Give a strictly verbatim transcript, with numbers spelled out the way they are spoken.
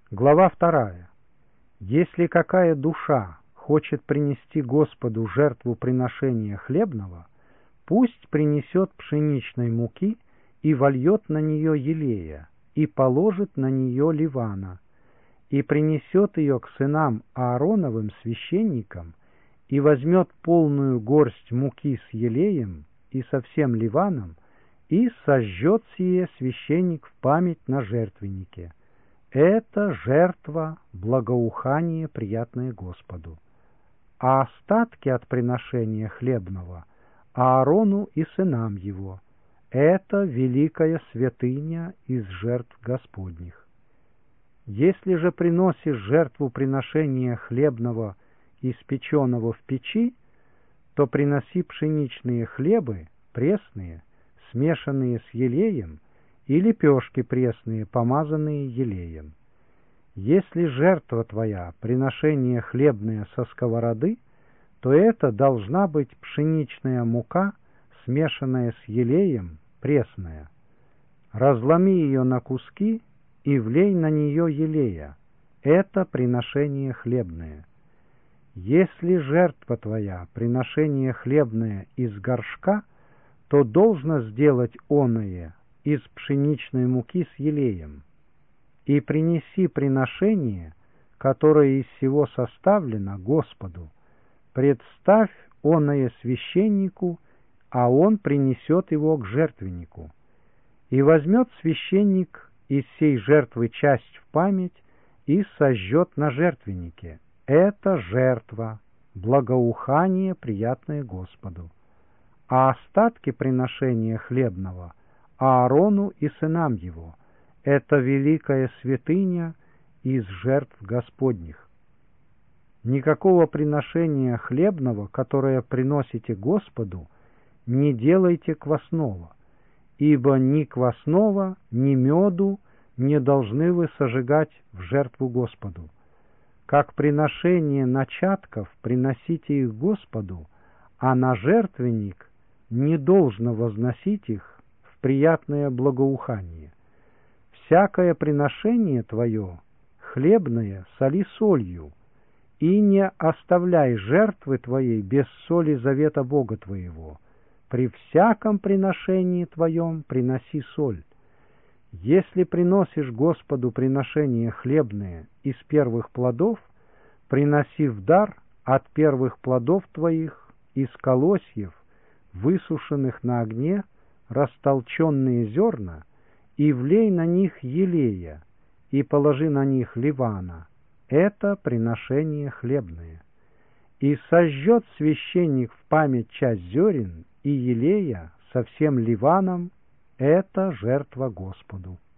Глава вторая. Если какая душа хочет принести Господу жертву приношения хлебного, пусть принесет пшеничной муки и вольет на нее елея, и положит на нее ливана, и принесет ее к сынам Аароновым священникам, и возьмет полную горсть муки с елеем и со всем ливаном, и сожжет сие священник в память на жертвеннике. Это жертва, благоухание, приятное Господу. А остатки от приношения хлебного Аарону и сынам его. Это великая святыня из жертв Господних. Если же приносишь жертву приношения хлебного, испеченного в печи, то приноси пшеничные хлебы, пресные, смешанные с елеем, и лепешки пресные, помазанные елеем. Если жертва твоя приношение хлебное со сковороды, то это должна быть пшеничная мука, смешанная с елеем, пресная. Разломи ее на куски и влей на нее елея. Это приношение хлебное. Если жертва твоя приношение хлебное из горшка, то должно сделать оное из пшеничной муки с елеем. И принеси приношение, которое из всего составлено, Господу. Представь оное священнику, а он принесет его к жертвеннику. И возьмет священник из сей жертвы часть в память и сожжет на жертвеннике. Это жертва, благоухание, приятное Господу. А остатки приношения хлебного Аарону и сынам его. Это великая святыня из жертв Господних. Никакого приношения хлебного, которое приносите Господу, не делайте квасного, ибо ни квасного, ни меду не должны вы сожигать в жертву Господу. Как приношение начатков приносите их Господу, а на жертвенник не должно возносить их в приятное благоухание. Всякое приношение твое, хлебное, соли солью, и не оставляй жертвы твоей без соли завета Бога твоего. При всяком приношении твоем приноси соль. Если приносишь Господу приношение хлебное из первых плодов, приноси в дар от первых плодов твоих из колосьев, высушенных на огне, растолченные зерна, и влей на них елея, и положи на них ливана. Это приношение хлебное. И сожжет священник в память часть зерен и елея со всем ливаном. Это жертва Господу.